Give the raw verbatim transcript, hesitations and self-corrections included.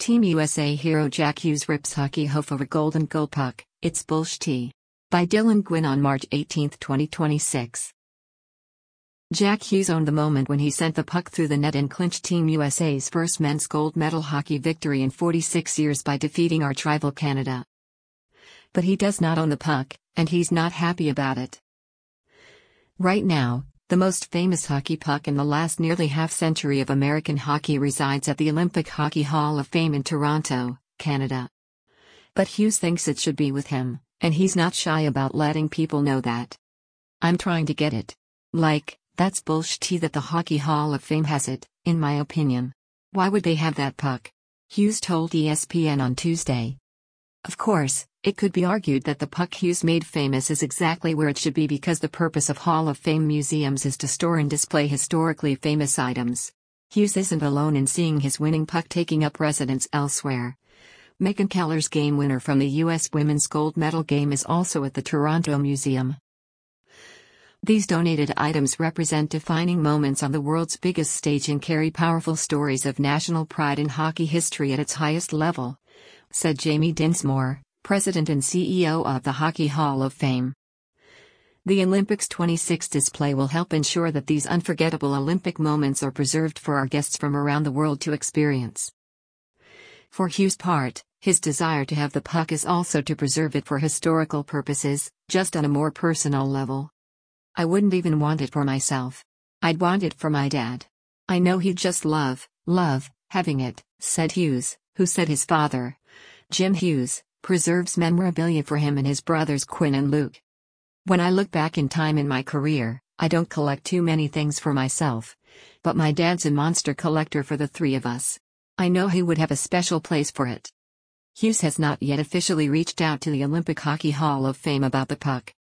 Team U S A hero Jack Hughes rips hockey hoof over golden goal puck, it's bullshit. By Dylan Gwynn on March eighteenth twenty twenty-six. Jack Hughes owned the moment when he sent the puck through the net and clinched Team U S A's first men's gold medal hockey victory in forty-six years by defeating arch-rival Canada. But he does not own the puck, and he's not happy about it. Right now, the most famous hockey puck in the last nearly half-century of American hockey resides at the Olympic Hockey Hall of Fame in Toronto, Canada. But Hughes thinks it should be with him, and he's not shy about letting people know that. "I'm trying to get it. Like, that's bullshit that the Hockey Hall of Fame has it, in my opinion. Why would they have that puck?" Hughes told E S P N on Tuesday. Of course, it could be argued that the puck Hughes made famous is exactly where it should be because the purpose of Hall of Fame museums is to store and display historically famous items. Hughes isn't alone in seeing his winning puck taking up residence elsewhere. Megan Keller's game winner from the U S women's gold medal game is also at the Toronto Museum. These donated items represent defining moments on the world's biggest stage and carry powerful stories of national pride in hockey history at its highest level, said Jamie Dinsmore, president and C E O of the Hockey Hall of Fame. The Olympics twenty-six display will help ensure that these unforgettable Olympic moments are preserved for our guests from around the world to experience. For Hughes' part, his desire to have the puck is also to preserve it for historical purposes, just on a more personal level. "I wouldn't even want it for myself. I'd want it for my dad. I know he'd just love, love, having it," said Hughes, who said his father, Jim Hughes, preserves memorabilia for him and his brothers Quinn and Luke. "When I look back in time in my career, I don't collect too many things for myself. But my dad's a monster collector for the three of us. I know he would have a special place for it." Hughes has not yet officially reached out to the Olympic Hockey Hall of Fame about the puck.